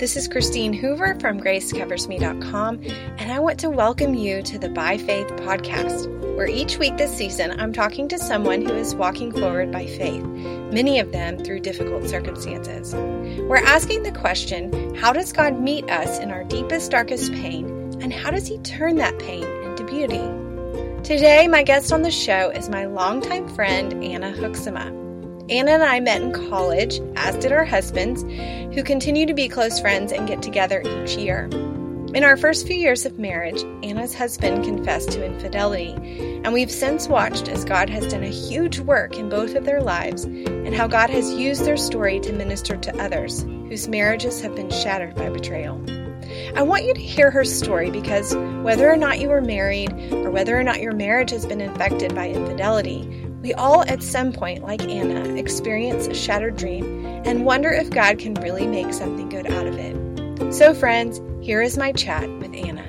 This is Christine Hoover from GraceCoversMe.com, and I want to welcome you to the By Faith podcast, where each week this season I'm talking to someone who is walking forward by faith, many of them through difficult circumstances. We're asking the question, how does God meet us in our deepest, darkest pain, and how does He turn that pain into beauty? Today, my guest on the show is my longtime friend, Anna Hoeksema. Anna and I met in college, as did our husbands, who continue to be close friends and get together each year. In our first few years of marriage, Anna's husband confessed to infidelity, and we've since watched as God has done a huge work in both of their lives and how God has used their story to minister to others whose marriages have been shattered by betrayal. I want you to hear her story because whether or not you are married or whether or not your marriage has been infected by infidelity, we all at some point, like Anna, experience a shattered dream and wonder if God can really make something good out of it. So friends, here is my chat with Anna.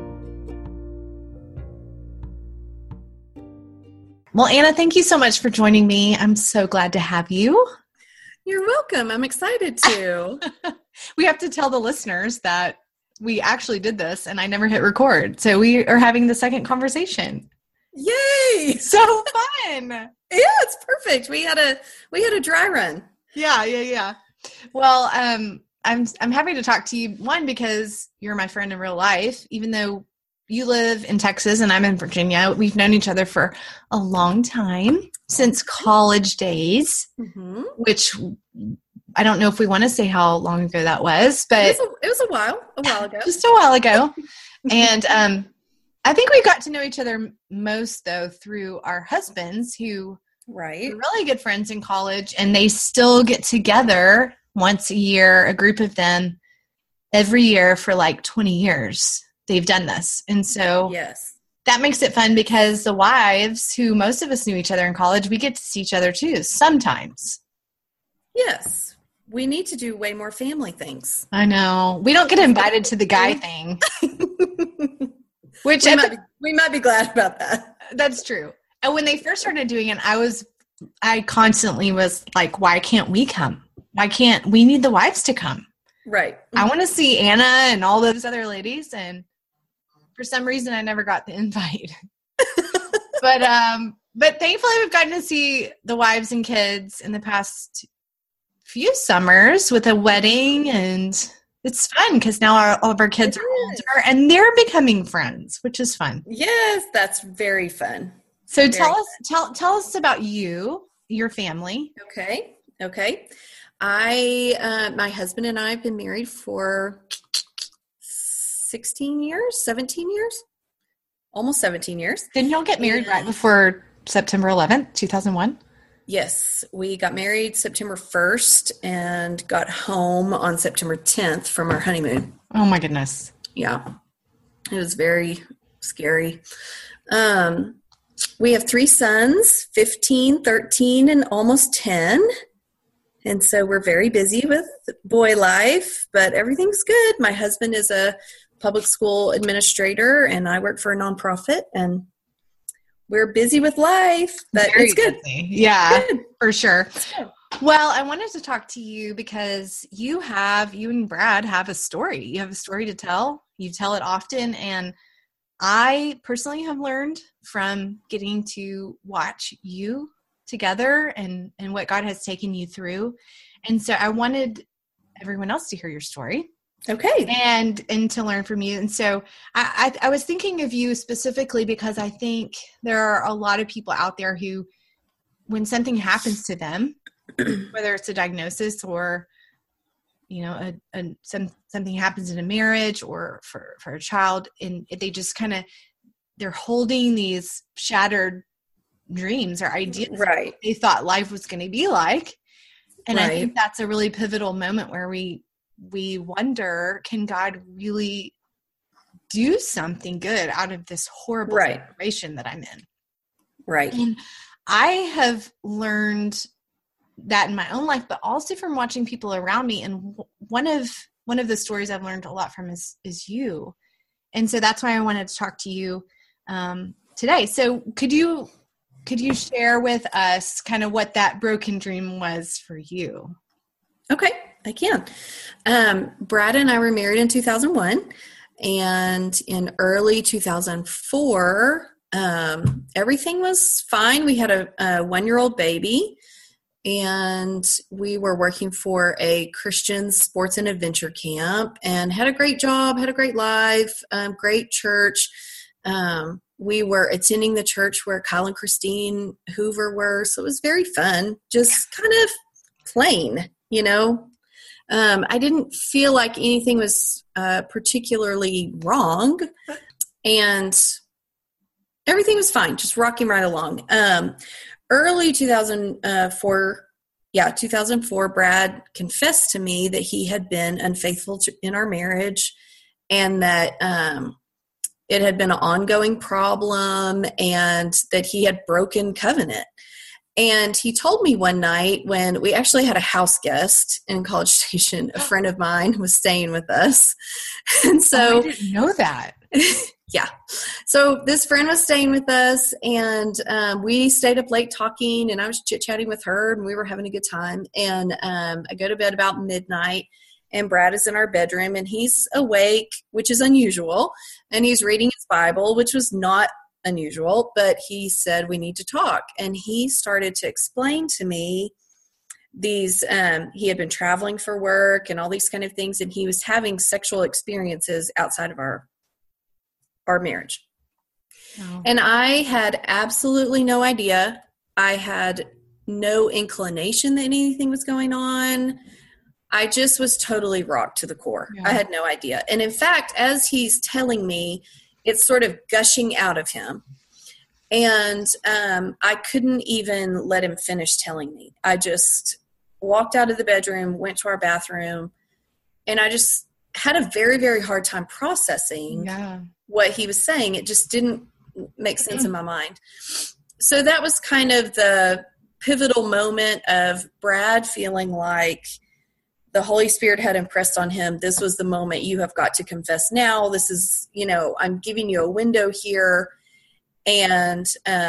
Well, Anna, thank you so much for joining me. I'm so glad to have you. You're welcome. I'm excited to. We have to tell the listeners that we actually did this and I never hit record. So we are having the second conversation. Yay! So fun. Yeah, it's perfect. We had a dry run. Yeah. Well, I'm happy to talk to you, one, because you're my friend in real life, even though you live in Texas and I'm in Virginia. We've known each other for a long time, since college days, which I don't know if we want to say how long ago that was, but it was a while ago. Just a while ago. And I think we got to know each other most, though, through our husbands, who were really good friends in college, and they still get together once a year, a group of them, every year for like 20 years. They've done this. And so that makes it fun because the wives, who most of us knew each other in college, we get to see each other too sometimes. Yes. We need to do way more family things. I know. We don't get invited to the guy thing. Which we might be glad about that. That's true. And when they first started doing it, I constantly was like, why can't we come? We need the wives to come. Right. I want to see Anna and all those other ladies. And for some reason, I never got the invite. But thankfully, we've gotten to see the wives and kids in the past few summers with a wedding, and it's fun because now all of our kids are older and they're becoming friends, which is fun. Yes, that's very fun. So tell us about your family. Okay. My husband and I have been married for 17 years, almost 17 years. Didn't y'all get married right before September 11th, 2001? Yes, we got married September 1st and got home on September 10th from our honeymoon. Oh my goodness. Yeah, it was very scary. We have 3 sons, 15, 13, and almost 10. And so we're very busy with boy life, but everything's good. My husband is a public school administrator and I work for a nonprofit, and we're busy with life, but it's good. Yeah, good. For sure. Well, I wanted to talk to you because you and Brad have a story. You have a story to tell. You tell it often. And I personally have learned from getting to watch you together and what God has taken you through. And so I wanted everyone else to hear your story. Okay. And to learn from you. And so I was thinking of you specifically because I think there are a lot of people out there who, when something happens to them, whether it's a diagnosis or, something happens in a marriage or for a child, and they just they're holding these shattered dreams or ideas right. they thought life was going to be like. And I think that's a really pivotal moment where we wonder, can God really do something good out of this horrible situation that I'm in? Right. And I have learned that in my own life, but also from watching people around me. And one of the stories I've learned a lot from is you. And so that's why I wanted to talk to you today. So could you share with us kind of what that broken dream was for you? Okay, I can. Brad and I were married in 2001, and in early 2004, everything was fine. We had a one-year-old baby, and we were working for a Christian sports and adventure camp and had a great job, had a great life, great church. We were attending the church where Kyle and Christine Hoover were, so it was very fun, just kind of plain, you know. I didn't feel like anything was particularly wrong, and everything was fine, just rocking right along. Early 2004, Brad confessed to me that he had been unfaithful in our marriage, and that it had been an ongoing problem, and that he had broken covenant. And he told me one night when we actually had a house guest in College Station, a friend of mine was staying with us. And so I didn't know that. Yeah. So this friend was staying with us, and we stayed up late talking, and I was chit-chatting with her, and we were having a good time. And I go to bed about midnight, and Brad is in our bedroom, and he's awake, which is unusual, and he's reading his Bible, which was not unusual, but he said, we need to talk. And he started to explain to me these, he had been traveling for work and all these kind of things, and he was having sexual experiences outside of our marriage. Oh. And I had absolutely no idea. I had no inclination that anything was going on. I just was totally rocked to the core. Yeah. I had no idea. And in fact, as he's telling me, it's sort of gushing out of him. And I couldn't even let him finish telling me. I just walked out of the bedroom, went to our bathroom, and I just had a very, very hard time processing what he was saying. It just didn't make sense in my mind. So that was kind of the pivotal moment of Brad feeling like the Holy Spirit had impressed on him. This was the moment. You have got to confess now. This is, I'm giving you a window here. And,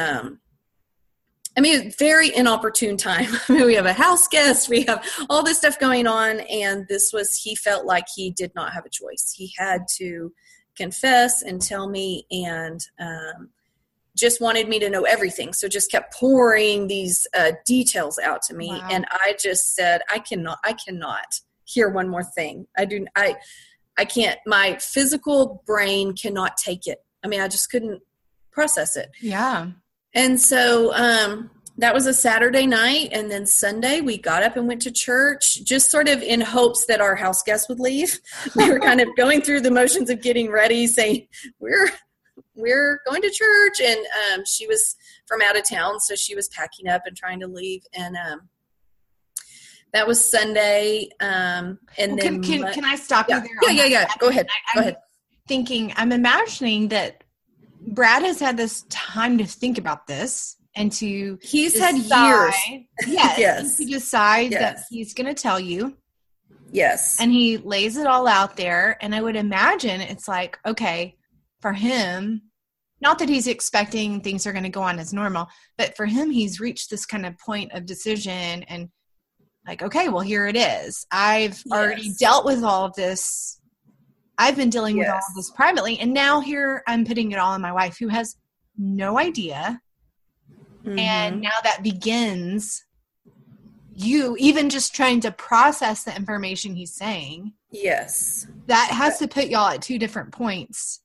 very inopportune time. We have a house guest. We have all this stuff going on. And he felt like he did not have a choice. He had to confess and tell me, and just wanted me to know everything. So just kept pouring these details out to me. Wow. And I just said, I cannot hear one more thing. I can't, my physical brain cannot take it. I just couldn't process it. Yeah. And so that was a Saturday night. And then Sunday we got up and went to church, just sort of in hopes that our house guest would leave. We were kind of going through the motions of getting ready, saying, we're going to church. And she was from out of town, so she was packing up and trying to leave. And that was Sunday. And then can I stop you there? Yeah. Go ahead. I'm imagining that Brad has had this time to think about this and to had years. Yes. To decide that he's going to tell you. Yes. And he lays it all out there. And I would imagine it's like, okay, for him, not that he's expecting things are going to go on as normal, but for him, he's reached this kind of point of decision and like, okay, well, here it is. I've already dealt with all of this. I've been dealing with all of this privately. And now here I'm putting it all on my wife, who has no idea. Mm-hmm. And now that begins you even just trying to process the information he's saying. Yes. That has to put y'all at two different points.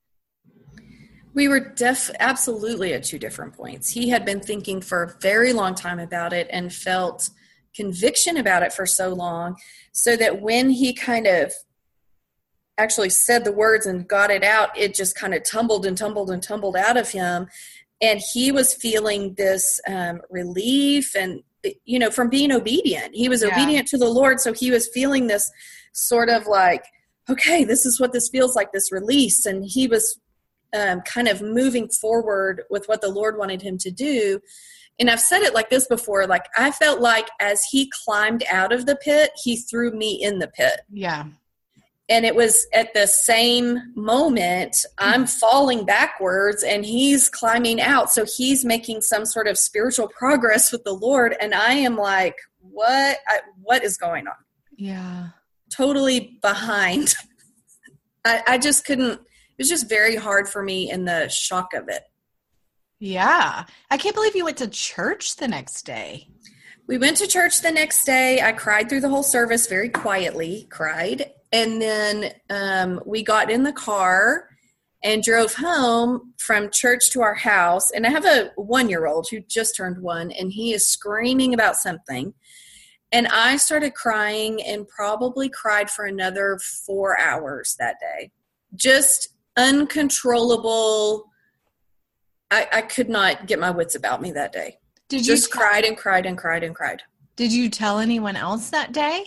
We were absolutely at two different points. He had been thinking for a very long time about it and felt conviction about it for so long, so that when he kind of actually said the words and got it out, it just kind of tumbled out of him. And he was feeling this relief and, from being obedient. He was obedient to the Lord. So he was feeling this sort of like, okay, this is what this feels like, this release. And he was kind of moving forward with what the Lord wanted him to do. And I've said it like this before, like I felt like as he climbed out of the pit, he threw me in the pit. Yeah. And it was at the same moment, I'm falling backwards and he's climbing out. So he's making some sort of spiritual progress with the Lord. And I am like, what is going on? Yeah. totally behind. I just couldn't, it was just very hard for me in the shock of it. Yeah. I can't believe you went to church the next day. We went to church the next day. I cried through the whole service, very quietly cried. And then we got in the car and drove home from church to our house. And I have a 1-year-old who just turned 1, and he is screaming about something. And I started crying and probably cried for another 4 hours that day. Just uncontrollable. I could not get my wits about me that day. Did you just cried and cried and cried and cried. Did you tell anyone else that day?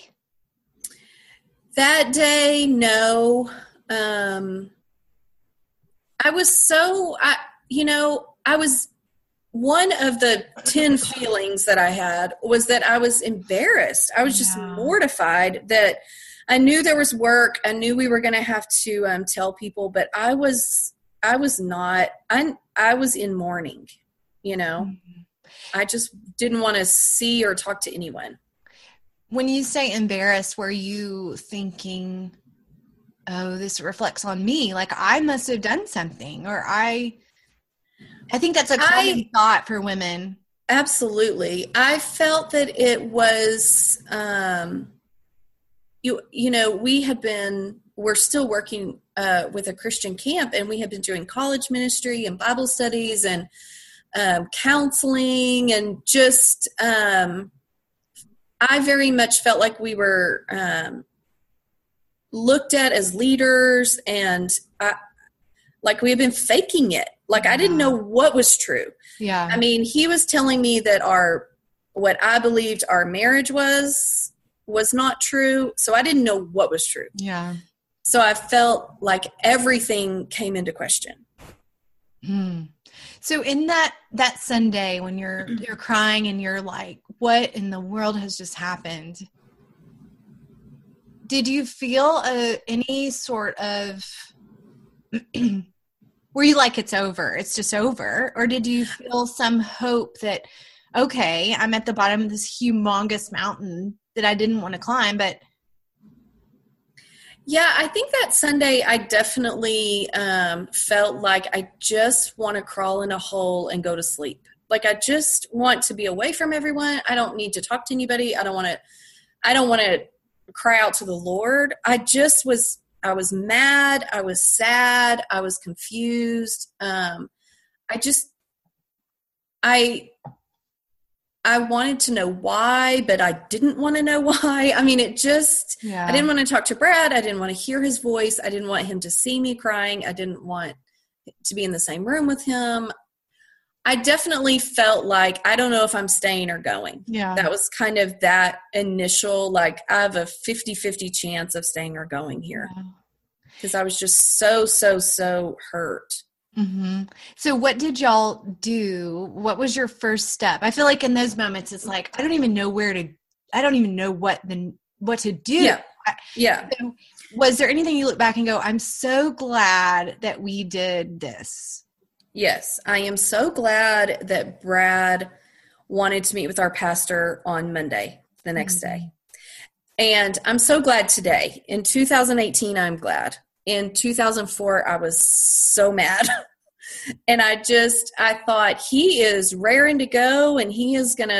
That day, no. I was one of the 10 feelings that I had was that I was embarrassed. I was just mortified that I knew there was work. I knew we were going to have to tell people, but I was not. I was in mourning. Mm-hmm. I just didn't want to see or talk to anyone. When you say embarrassed, were you thinking, oh, this reflects on me, like I must have done something, or I think that's a common thought for women. Absolutely. I felt that it was, we're still working with a Christian camp, and we have been doing college ministry and Bible studies and counseling, and just, I very much felt like we were looked at as leaders, and like we had been faking it. Like I didn't know what was true. Yeah. I mean, he was telling me that what I believed our marriage was not true. So I didn't know what was true. Yeah. So I felt like everything came into question. So in that Sunday when you're crying and you're like, what in the world has just happened? Did you feel any sort of, were you like, it's over, it's just over? Or did you feel some hope that, okay, I'm at the bottom of this humongous mountain that I didn't want to climb, but. Yeah, I think that Sunday I definitely felt like I just want to crawl in a hole and go to sleep. Like I just want to be away from everyone. I don't need to talk to anybody. I don't want to cry out to the Lord. I was mad. I was sad. I was confused. I wanted to know why, but I didn't want to know why. I mean, I didn't want to talk to Brad. I didn't want to hear his voice. I didn't want him to see me crying. I didn't want to be in the same room with him. I definitely felt like, I don't know if I'm staying or going. Yeah. That was kind of that initial, like, I have a 50-50 chance of staying or going here. Because I was just so hurt. Mm-hmm. So what did y'all do? What was your first step? I feel like in those moments, it's like, I don't even know what to do. Yeah. So was there anything you look back and go, I'm so glad that we did this? Yes. I am so glad that Brad wanted to meet with our pastor on Monday, the next day. And I'm so glad today. In 2018, I'm glad. In 2004, I was so mad. And I thought he is raring to go, and he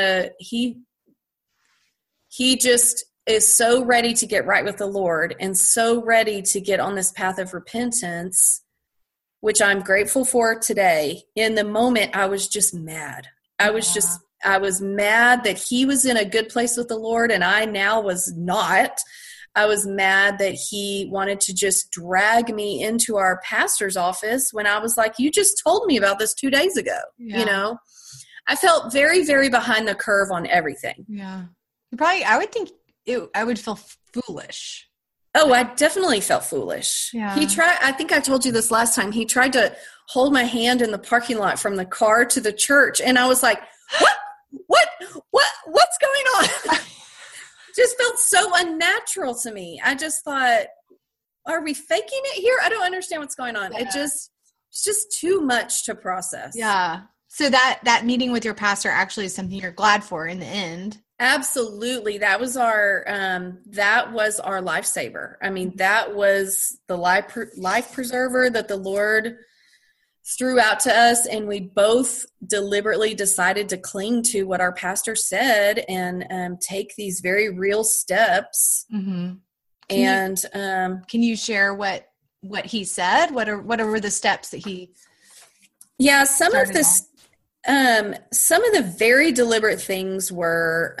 just is so ready to get right with the Lord and so ready to get on this path of repentance, which I'm grateful for today. In the moment, I was just mad. I was mad that he was in a good place with the Lord, and I now was not. I was mad that he wanted to just drag me into our pastor's office when I was like, you just told me about this 2 days ago. Yeah. I felt very, very behind the curve on everything. Yeah. I would think I would feel foolish. Oh, I definitely felt foolish. Yeah. I think I told you this last time, he tried to hold my hand in the parking lot from the car to the church. And I was like, what's going on? Just felt so unnatural to me. I just thought, are we faking it here? I don't understand what's going on. Yeah. It's just too much to process. Yeah. So that meeting with your pastor actually is something you're glad for in the end. Absolutely. That was our lifesaver. I mean, that was the life preserver that the Lord threw out to us, and we both deliberately decided to cling to what our pastor said and take these very real steps. Mm-hmm. Can you share what he said? What were the steps that he? Yeah, some of the very deliberate things were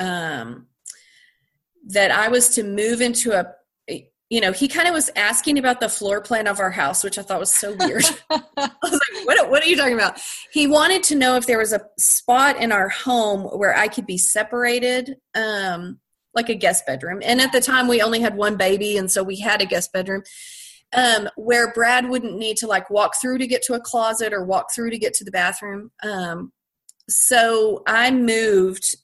that I was to move into he kind of was asking about the floor plan of our house, which I thought was so weird. I was like, what are you talking about? He wanted to know if there was a spot in our home where I could be separated, like a guest bedroom. And at the time we only had one baby, and so we had a guest bedroom. Where Brad wouldn't need to like walk through to get to a closet or walk through to get to the bathroom. So I moved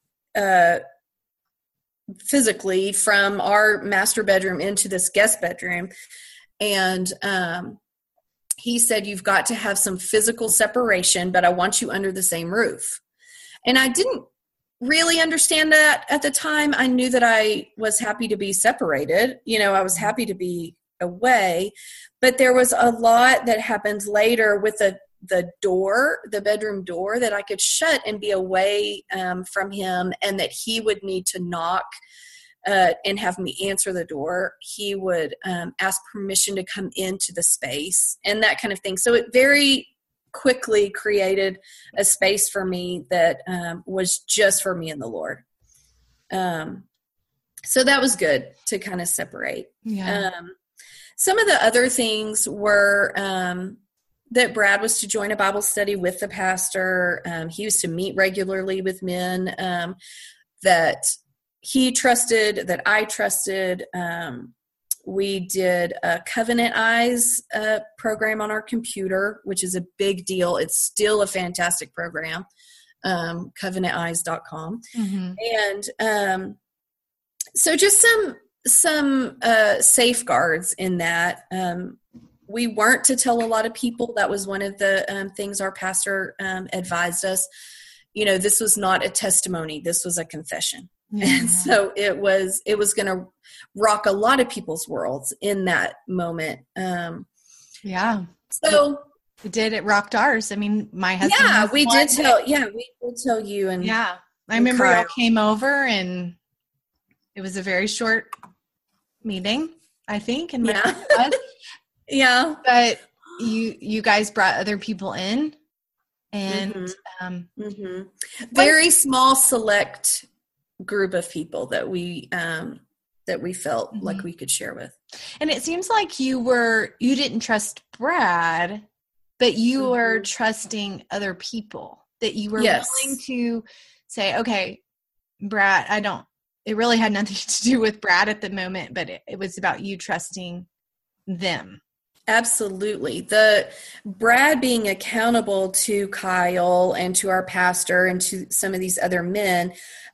physically from our master bedroom into this guest bedroom. And he said, you've got to have some physical separation, but I want you under the same roof. And I didn't really understand that at the time. I knew that I was happy to be separated. I was happy to be away, but there was a lot that happened later with the bedroom door that I could shut and be away from him, and that he would need to knock and have me answer the door. He would ask permission to come into the space and that kind of thing. So it very quickly created a space for me that was just for me and the Lord. So that was good to kind of separate. Yeah. Some of the other things were that Brad was to join a Bible study with the pastor. He used to meet regularly with men that he trusted, that I trusted. We did a Covenant Eyes program on our computer, which is a big deal. It's still a fantastic program, covenanteyes.com. Mm-hmm. And so just some safeguards in that. We weren't to tell a lot of people. That was one of the things our pastor advised us. This was not a testimony. This was a confession. Yeah. And so it was going to rock a lot of people's worlds in that moment. Yeah. So it rocked ours. I mean, my husband. Yeah, we did tell you. And yeah, I remember y'all came over, and it was a very short meeting, I think. And yeah, but you guys brought other people in, and very small select group of people that we felt like we could share with. And it seems like you didn't trust Brad, but you were trusting other people, that you were willing to say, okay, Brad, it really had nothing to do with Brad at the moment, but it was about you trusting them. Absolutely. The Brad being accountable to Kyle and to our pastor and to some of these other men,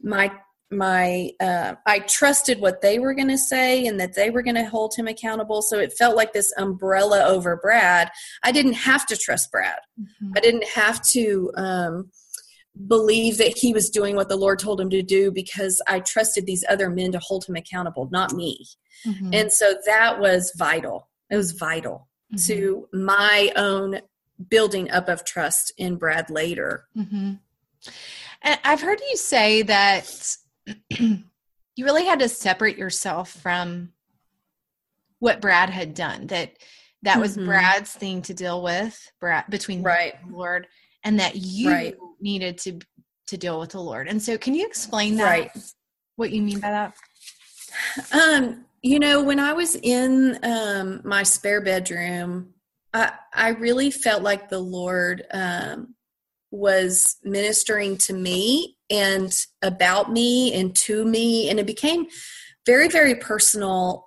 I trusted what they were going to say and that they were going to hold him accountable. So it felt like this umbrella over Brad. I didn't have to trust Brad. Mm-hmm. I didn't have to believe that he was doing what the Lord told him to do, because I trusted these other men to hold him accountable, not me. Mm-hmm. And so that was vital. It was vital to my own building up of trust in Brad later. Mm-hmm. And I've heard you say that you really had to separate yourself from what Brad had done, that was Brad's thing to deal with, between the Lord, and that you needed to deal with the Lord. And so can you explain that, what you mean by that? When I was in my spare bedroom, I really felt like the Lord was ministering to me and about me and to me, and it became very, very personal.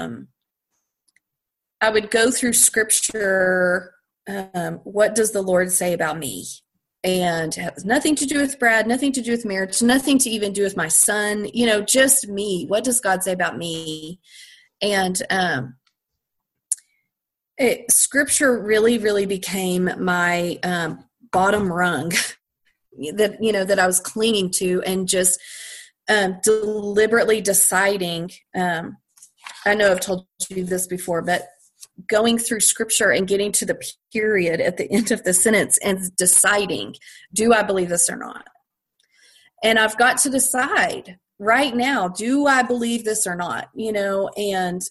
I would go through scripture. What does the Lord say about me? And it has nothing to do with Brad, nothing to do with marriage, nothing to even do with my son, just me. What does God say about me? And scripture really, really became my bottom rung that I was clinging to, and just deliberately deciding, I know I've told you this before, but going through scripture and getting to the period at the end of the sentence and deciding, do I believe this or not? And I've got to decide right now, do I believe this or not? And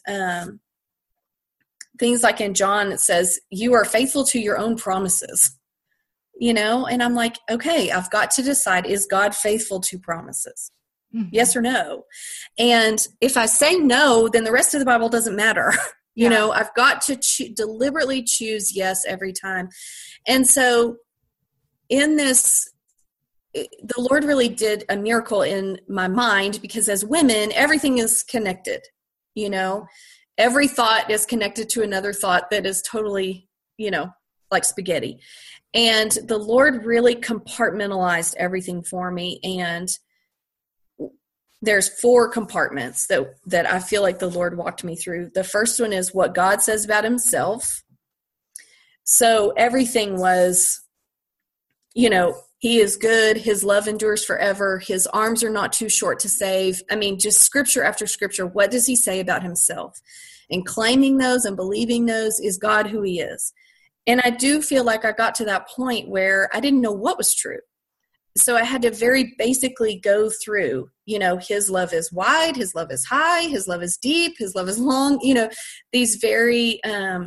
things like in John, it says, you are faithful to your own promises, and I'm like, okay, I've got to decide, is God faithful to promises? Mm-hmm. Yes or no? And if I say no, then the rest of the Bible doesn't matter. I've got to deliberately choose yes every time. And so in this, the Lord really did a miracle in my mind, because as women, everything is connected. Every thought is connected to another thought that is totally, like spaghetti. And the Lord really compartmentalized everything for me. And there's 4 compartments that I feel like the Lord walked me through. The first one is what God says about himself. So everything was, he is good. His love endures forever. His arms are not too short to save. I mean, just scripture after scripture. What does he say about himself? And claiming those and believing those is God who he is. And I do feel like I got to that point where I didn't know what was true. So I had to very basically go through, his love is wide, his love is high, his love is deep, his love is long, these very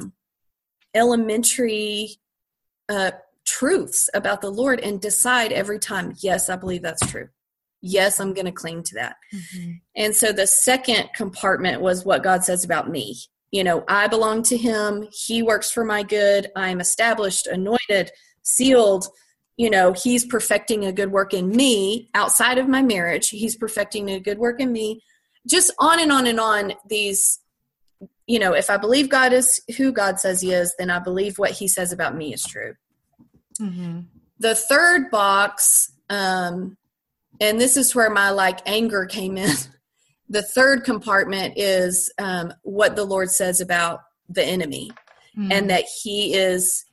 elementary truths about the Lord, and decide every time, yes, I believe that's true. Yes, I'm going to cling to that. Mm-hmm. And so the second compartment was what God says about me. I belong to him. He works for my good. I'm established, anointed, sealed. He's perfecting a good work in me outside of my marriage. He's perfecting a good work in me. Just on and on and on. These, if I believe God is who God says he is, then I believe what he says about me is true. Mm-hmm. The third box, and this is where my anger came in. The third compartment is what the Lord says about the enemy, and that he is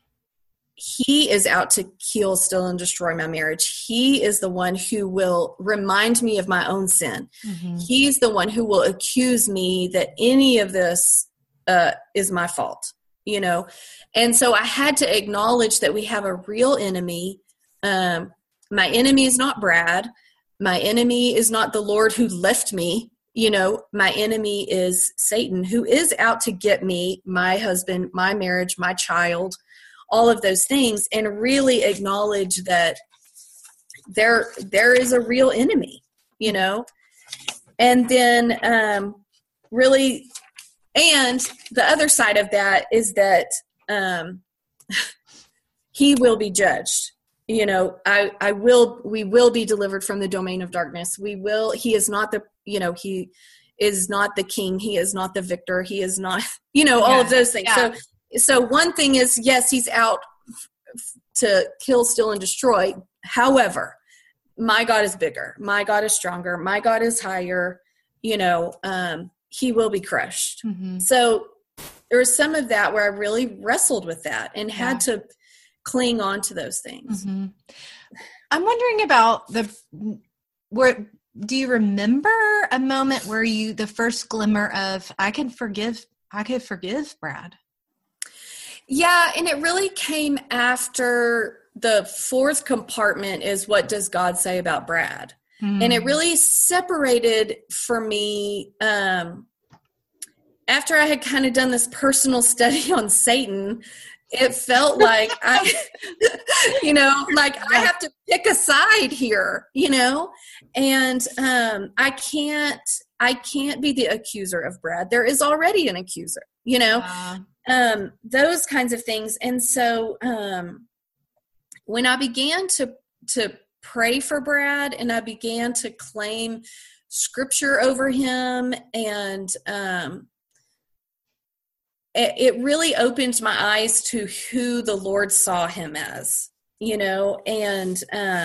out to kill, steal, and destroy my marriage. He is the one who will remind me of my own sin. Mm-hmm. He's the one who will accuse me that any of this is my fault, And so I had to acknowledge that we have a real enemy. My enemy is not Brad. My enemy is not the Lord who left me. My enemy is Satan, who is out to get me, my husband, my marriage, my child, all of those things, and really acknowledge that there is a real enemy, and then really, and the other side of that is that he will be judged. We will be delivered from the domain of darkness. He is not the, he is not the king. He is not the victor. He is not, all of those things. Yeah. So one thing is, yes, he's out to kill, steal, and destroy. However, my God is bigger. My God is stronger. My God is higher. He will be crushed. Mm-hmm. So there was some of that where I really wrestled with that and had to cling on to those things. Mm-hmm. I'm wondering about do you remember a moment where the first glimmer of, I could forgive Brad? Yeah. And it really came after the fourth compartment is, what does God say about Brad? Mm-hmm. And it really separated for me, after I had kind of done this personal study on Satan. It felt like I have to pick a side here, and I can't be the accuser of Brad. There is already an accuser, those kinds of things. And so when I began to pray for Brad, and I began to claim scripture over him, and it really opened my eyes to who the Lord saw him as, and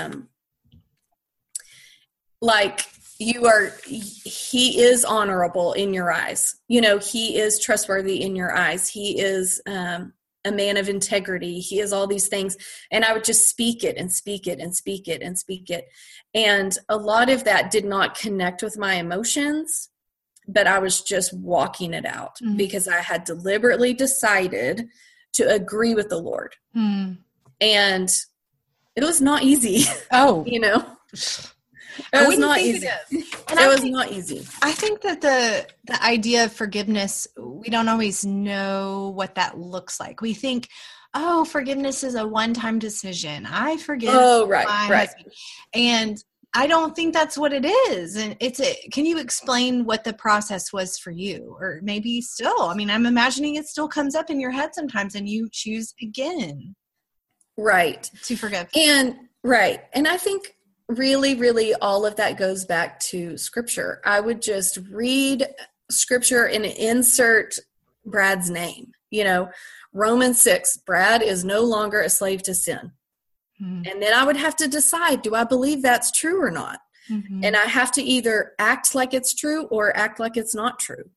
he is honorable in your eyes. He is trustworthy in your eyes. He is a man of integrity. He is all these things. And I would just speak it and speak it and speak it and speak it. And a lot of that did not connect with my emotions, but I was just walking it out because I had deliberately decided to agree with the Lord. And it was not easy. Oh, you know, it was not easy. It was not easy. I think that the idea of forgiveness, we don't always know what that looks like. We think, oh, forgiveness is a one-time decision. I forgive. Oh, right. Husband. And I don't think that's what it is. And can you explain what the process was for you? Or maybe still, I mean, I'm imagining it still comes up in your head sometimes and you choose again. Right. To forgive. And I think really, really all of that goes back to Scripture. I would just read Scripture and insert Brad's name. Romans 6, Brad is no longer a slave to sin. And then I would have to decide, do I believe that's true or not? And I have to either act like it's true or act like it's not true.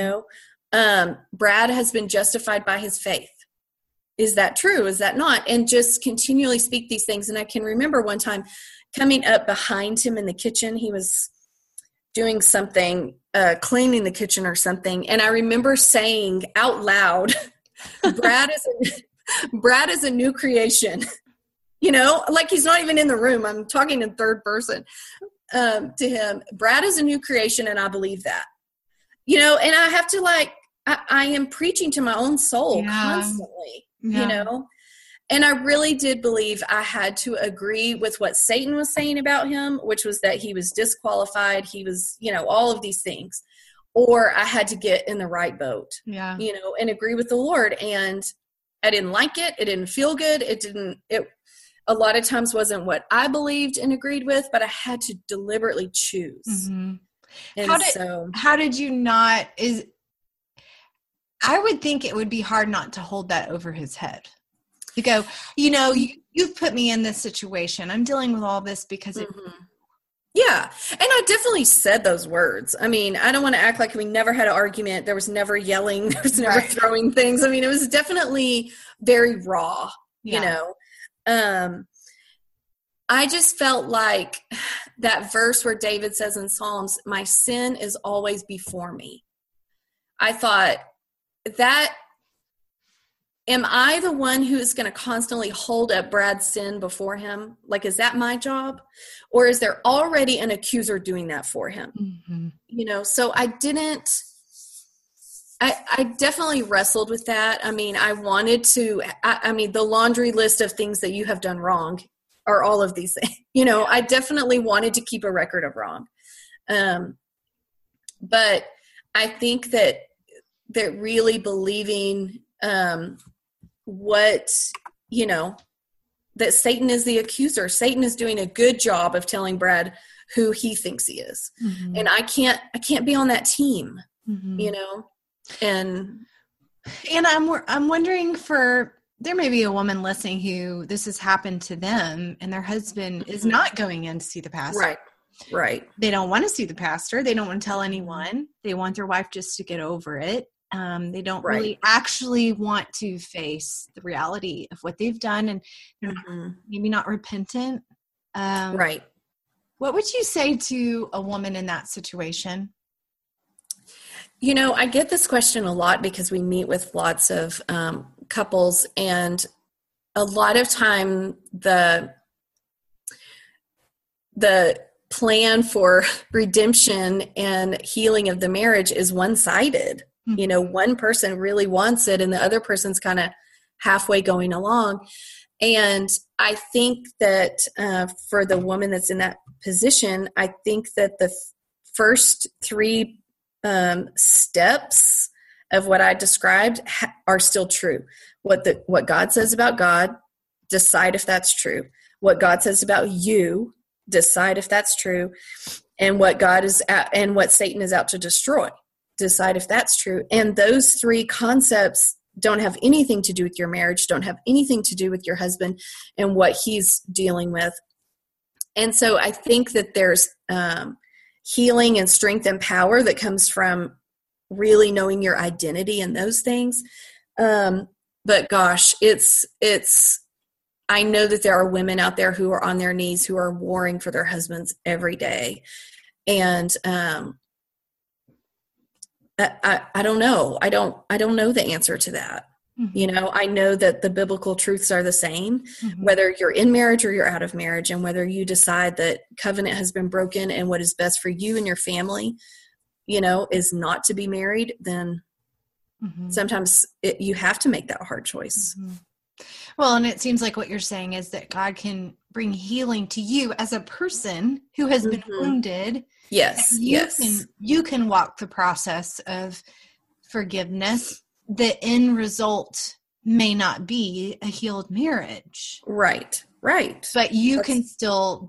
Brad has been justified by his faith. Is that true? Is that not? And just continually speak these things. And I can remember one time coming up behind him in the kitchen. He was doing something, cleaning the kitchen or something. And I remember saying out loud, Brad is a new creation. Like he's not even in the room. I'm talking in third person to him. Brad is a new creation, and I believe that. And I have to I am preaching to my own soul constantly, And I really did believe I had to agree with what Satan was saying about him, which was that he was disqualified. He was, all of these things. Or I had to get in the right boat, and agree with the Lord. And I didn't like it. It didn't feel good. It a lot of times wasn't what I believed and agreed with, but I had to deliberately choose. And how did you not, I would think it would be hard not to hold that over his head. To go, you've put me in this situation. I'm dealing with all this because it. Yeah. And I definitely said those words. I mean, I don't want to act like we never had an argument. There was never yelling. There was never throwing things. I mean, it was definitely very raw, I just felt like that verse where David says in Psalms, my sin is always before me. I thought, am I the one who is going to constantly hold up Brad's sin before him? Like, is that my job? Or is there already an accuser doing that for him? So I definitely wrestled with that. I mean, I wanted to, the laundry list of things that you have done wrong are all of these things. I definitely wanted to keep a record of wrong. But I think that really believing that Satan is the accuser. Satan is doing a good job of telling Brad who he thinks he is. And I can't be on that team, and I'm wondering there may be a woman listening who this has happened to them and their husband is not going in to see the pastor. Right. They don't want to see the pastor. They don't want to tell anyone. They want their wife just to get over it. They don't really actually want to face the reality of what they've done and maybe not repentant. Right. What would you say to a woman in that situation? I get this question a lot because we meet with lots of couples, and a lot of time the plan for redemption and healing of the marriage is one-sided. One person really wants it and the other person's kind of halfway going along. And I think that for the woman that's in that position, I think that the first three steps of what I described are still true. What God says about God, decide if that's true. What God says about you, decide if that's true. And what what Satan is out to destroy, decide if that's true. And those three concepts don't have anything to do with your marriage, don't have anything to do with your husband and what he's dealing with. And so I think that there's healing and strength and power that comes from really knowing your identity in those things. But gosh, I know that there are women out there who are on their knees, who are warring for their husbands every day. And I don't know. I don't know the answer to that. Mm-hmm. I know that the biblical truths are the same, mm-hmm. whether you're in marriage or you're out of marriage, and whether you decide that covenant has been broken and what is best for you and your family, is not to be married, then mm-hmm. sometimes you have to make that hard choice. Mm-hmm. Well, and it seems like what you're saying is that God can bring healing to you as a person who has been mm-hmm. wounded. Yes. You can walk the process of forgiveness. The end result may not be a healed marriage. Right. But you can still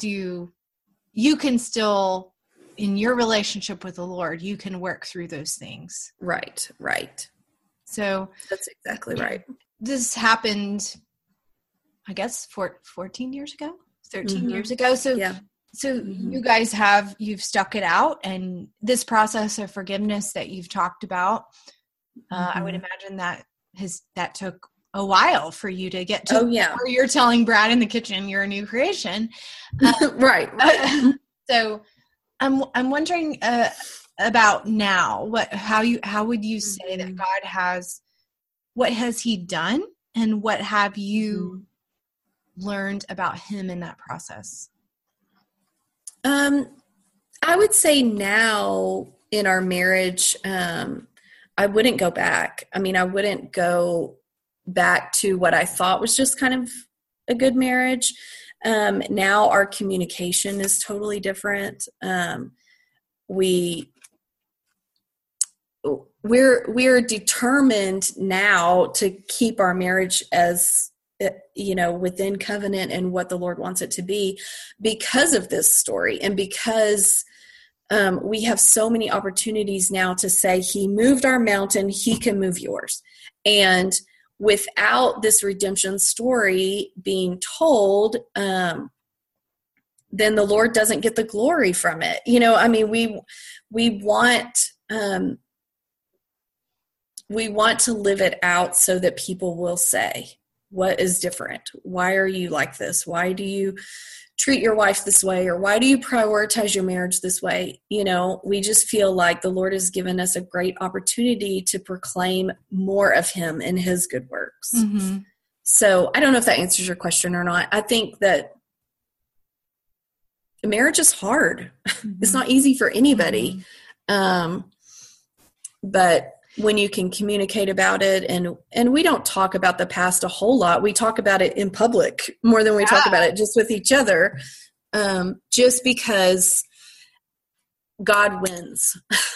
in your relationship with the Lord, you can work through those things. Right. So that's exactly right. This happened, I guess, 14 years ago, 13 mm-hmm. years ago. So, yeah. So mm-hmm. you guys you've stuck it out, and this process of forgiveness that you've talked about, mm-hmm. I would imagine that took a while for you to get to where you're telling Brad in the kitchen you're a new creation. Right. So I'm wondering about now. How would you say that God has? What has He done, and what have you learned about Him in that process? I would say now in our marriage, I wouldn't go back. I mean, I wouldn't go back to what I thought was just kind of a good marriage. Now our communication is totally different. We're determined now to keep our marriage as, within covenant and what the Lord wants it to be, because of this story, and because we have so many opportunities now to say, He moved our mountain, He can move yours. And without this redemption story being told, then the Lord doesn't get the glory from it. We want to live it out so that people will say, what is different? Why are you like this? Why do you treat your wife this way? Or why do you prioritize your marriage this way? We just feel like the Lord has given us a great opportunity to proclaim more of Him and His good works. Mm-hmm. So I don't know if that answers your question or not. I think that marriage is hard. Mm-hmm. It's not easy for anybody. Mm-hmm. But when you can communicate about it, and we don't talk about the past a whole lot. We talk about it in public more than we talk about it just with each other, just because God wins,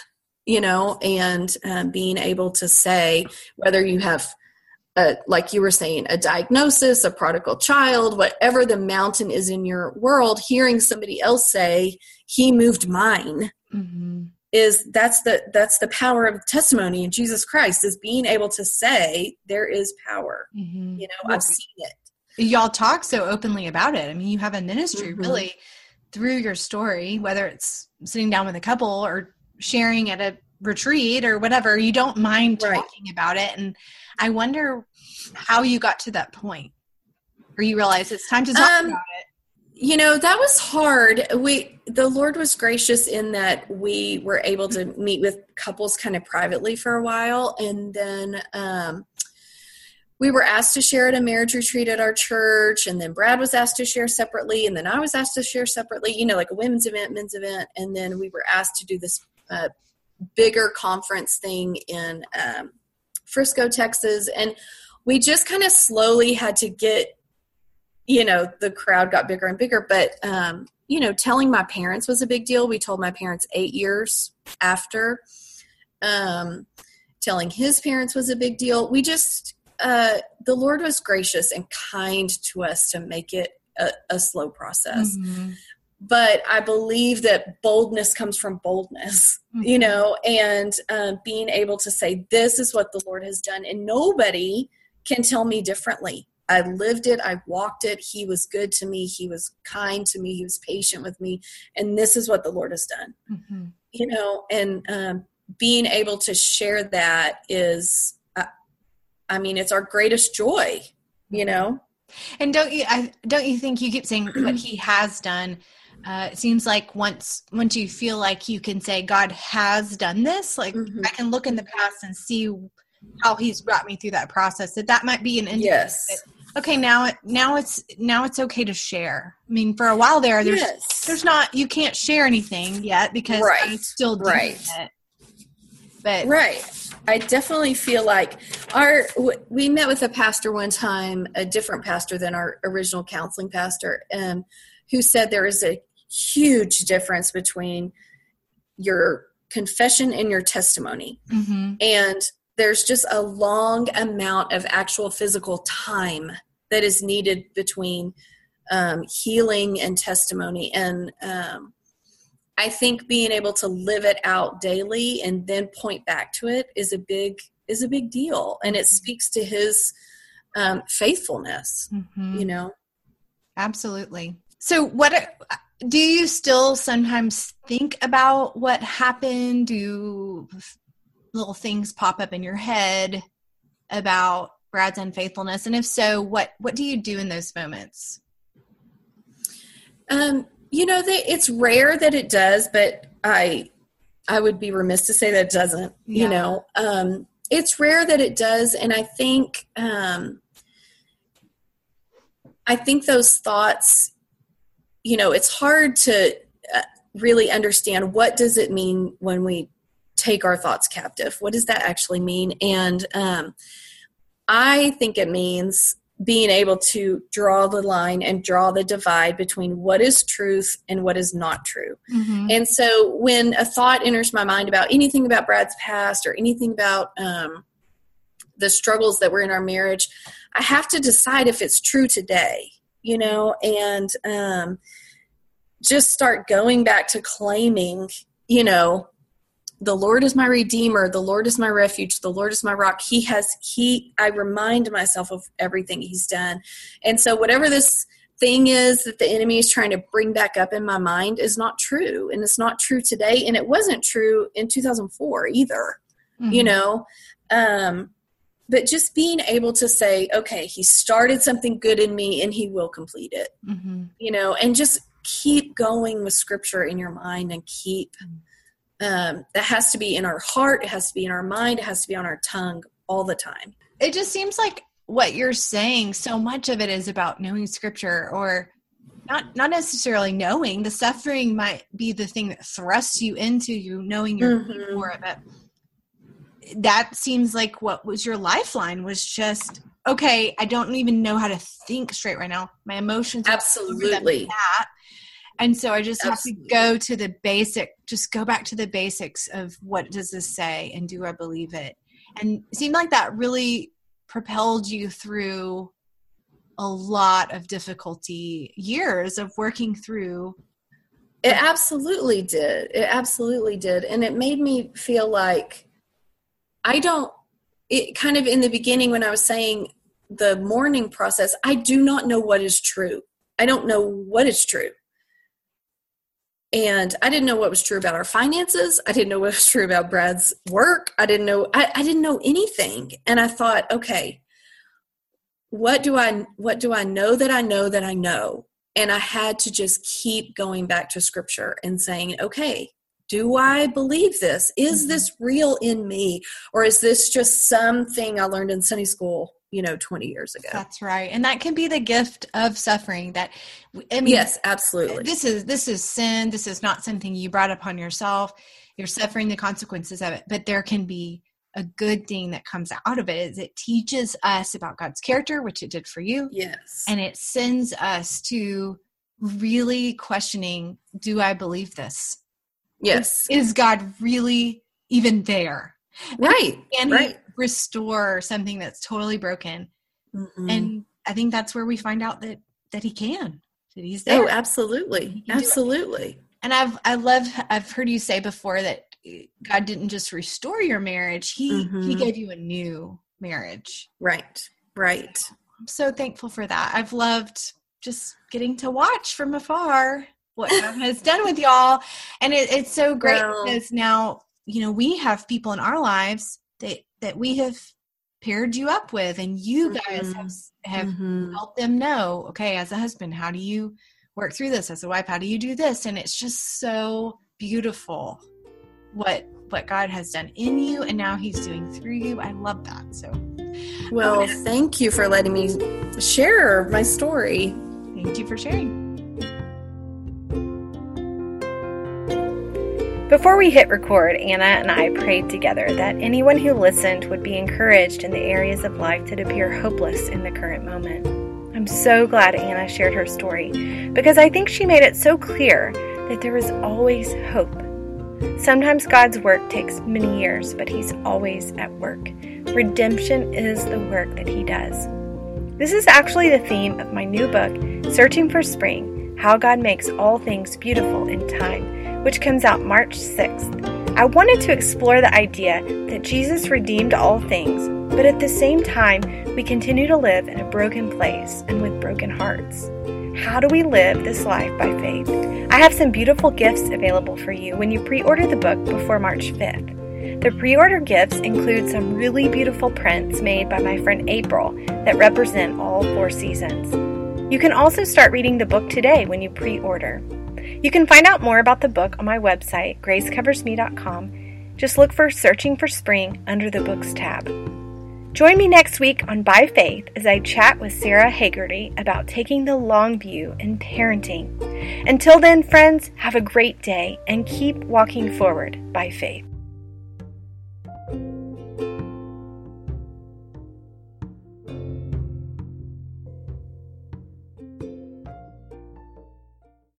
and being able to say, whether you have, like you were saying, a diagnosis, a prodigal child, whatever the mountain is in your world, hearing somebody else say, He moved mine. Mm-hmm. That's the power of testimony in Jesus Christ, is being able to say there is power. Mm-hmm. I've seen it. Y'all talk so openly about it. I mean, you have a ministry mm-hmm. really through your story, whether it's sitting down with a couple or sharing at a retreat or whatever. You don't mind talking about it. And I wonder how you got to that point where you realize it's time to talk about it. That was hard. The Lord was gracious in that we were able to meet with couples kind of privately for a while. And then we were asked to share at a marriage retreat at our church. And then Brad was asked to share separately. And then I was asked to share separately, like a women's event, men's event. And then we were asked to do this bigger conference thing in Frisco, Texas. And we just kind of slowly had to get, the crowd got bigger and bigger, but, telling my parents was a big deal. We told my parents 8 years after. Telling his parents was a big deal. We just, the Lord was gracious and kind to us to make it a slow process. Mm-hmm. But I believe that boldness comes from boldness, mm-hmm. And being able to say, this is what the Lord has done, and nobody can tell me differently. I lived it. I walked it. He was good to me. He was kind to me. He was patient with me. And this is what the Lord has done, mm-hmm. And being able to share that is, I mean, it's our greatest joy, you know? And don't you think, you keep saying what he has done? It seems like once you feel like you can say God has done this, like I can look in the past and see how he's brought me through that process, that might be an indicator. Yes. Okay, now it's okay to share. I mean, for a while there's not, you can't share anything yet because I'm still doing it. But I definitely feel like we met with a pastor one time, a different pastor than our original counseling pastor, who said there is a huge difference between your confession and your testimony. Mm-hmm. And there's just a long amount of actual physical time that is needed between healing and testimony. And I think being able to live it out daily and then point back to it is a big deal. And it speaks to his faithfulness, you know? Absolutely. So do you still sometimes think about what happened? Do little things pop up in your head about Brad's unfaithfulness? And if so, what do you do in those moments? You know, it's rare that it does, but I would be remiss to say that it doesn't, you know. It's rare that it does. And I think those thoughts, you know, it's hard to really understand what does it mean when we take our thoughts captive. What does that actually mean? And I think it means being able to draw the line and draw the divide between what is truth and what is not true. Mm-hmm. And so when a thought enters my mind about anything about Brad's past or anything about the struggles that were in our marriage, I have to decide if it's true today, you know, and just start going back to claiming, you know, the Lord is my Redeemer. The Lord is my refuge. The Lord is my rock. I remind myself of everything he's done. And so whatever this thing is that the enemy is trying to bring back up in my mind is not true. And it's not true today. And it wasn't true in 2004 either, you know? But just being able to say, okay, he started something good in me and he will complete it, you know, and just keep going with scripture in your mind and keep, that has to be in our heart. It has to be in our mind. It has to be on our tongue all the time. It just seems like what you're saying, so much of it is about knowing scripture, or not necessarily knowing. The suffering might be the thing that thrusts you into you knowing you're for it. But that seems like what was your lifeline was just, okay, I don't even know how to think straight right now. My emotions are absolutely that. And so I just have to go to the go back to the basics of what does this say and do I believe it? And it seemed like that really propelled you through a lot of difficulty years of working through. It absolutely did. It absolutely did. And it made me feel like it kind of in the beginning when I was saying the mourning process, I do not know what is true. I don't know what is true. And I didn't know what was true about our finances. I didn't know what was true about Brad's work. I didn't know anything. And I thought, okay, what do I know that I know that I know? And I had to just keep going back to scripture and saying, okay, do I believe this? Is this real in me? Or is this just something I learned in Sunday school, 20 years ago? That's right. And that can be the gift of suffering yes, absolutely. This is sin. This is not something you brought upon yourself. You're suffering the consequences of it, but there can be a good thing that comes out of it. Is it teaches us about God's character, which it did for you. Yes. And it sends us to really questioning, do I believe this? Yes. Is God really even there? Right. Can he restore something that's totally broken? Mm-hmm. And I think that's where we find out that he can, that he's there. Oh, absolutely. Absolutely. And I've heard you say before that God didn't just restore your marriage. He gave you a new marriage. Right. I'm so thankful for that. I've loved just getting to watch from afar what God has done with y'all. And it's so great because now, we have people in our lives that we have paired you up with, and you guys have helped them know, okay, as a husband, how do you work through this? As a wife, how do you do this? And it's just so beautiful what God has done in you, and now he's doing through you. I love that. So, well, thank you for letting me share my story. Thank you for sharing. Before we hit record, Anna and I prayed together that anyone who listened would be encouraged in the areas of life that appear hopeless in the current moment. I'm so glad Anna shared her story, because I think she made it so clear that there is always hope. Sometimes God's work takes many years, but he's always at work. Redemption is the work that he does. This is actually the theme of my new book, Searching for Spring: How God Makes All Things Beautiful in Time, which comes out March 6th. I wanted to explore the idea that Jesus redeemed all things, but at the same time, we continue to live in a broken place and with broken hearts. How do we live this life by faith? I have some beautiful gifts available for you when you pre-order the book before March 5th. The pre-order gifts include some really beautiful prints made by my friend April that represent all 4 seasons. You can also start reading the book today when you pre-order. You can find out more about the book on my website, gracecoversme.com. Just look for Searching for Spring under the Books tab. Join me next week on By Faith as I chat with Sarah Hagerty about taking the long view in parenting. Until then, friends, have a great day and keep walking forward by faith.